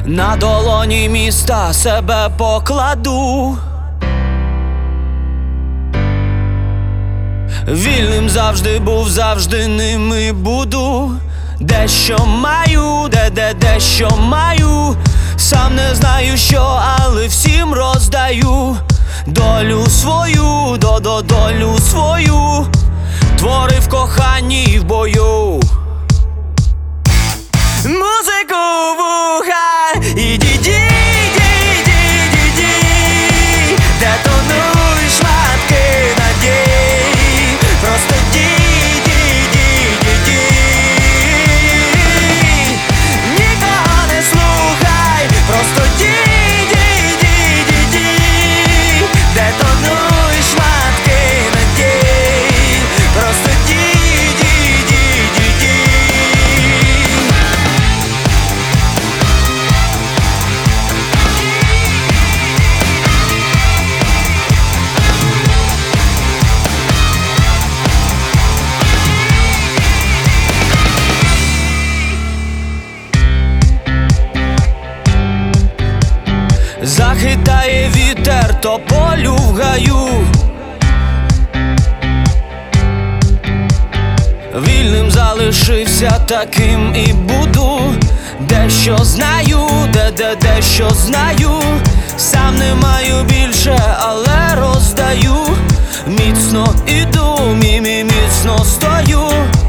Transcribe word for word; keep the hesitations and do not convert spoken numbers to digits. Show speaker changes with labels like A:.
A: На долоні міста себе покладу. Вільним завжди був, завжди ним і буду. Дещо маю, де-де дещо маю. Сам не знаю що, але всім роздаю. Долю свою, до-до долю свою. Твори в коханні і в бою. Музику в уха, іди, іди, іди, іди, детонуй шматки надій. Просто іди, іди, іди, іди. Нікого не слухай, просто іди, іди, іди, іди. Детонуй шматки надій. Просто іди, іди, іди, іди. Захитає вітер тополю в гаю. Вільним залишився, таким і буду. Дещо знаю, де-де дещо знаю. Сам не маю більше, але роздаю. Міцно іду, мі-мі міцно стою.